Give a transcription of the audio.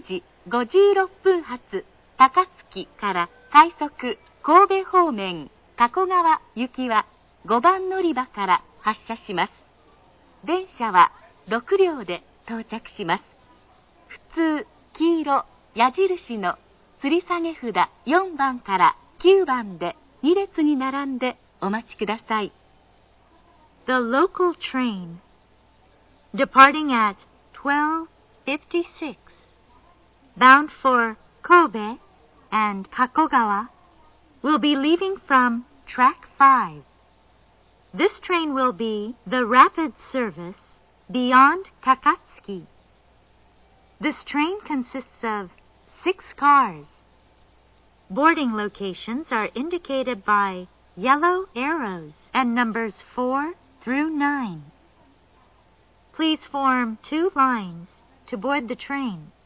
時56分発高槻から快速神戸方面加古川行きは5番乗り場から発車します。電車は6両で到着します。普通黄色矢印の吊り下げ札4番から9番で2列に並んでお待ちください。The local train departing at 12:56 bound for Kobe and Kakogawa will be leaving from track 5. This train will be the rapid service beyond Takatsuki. This train consists of 6 cars. Boarding locations are indicated by yellow arrows and numbers 4 through 9. Please form 2 lines to board the train.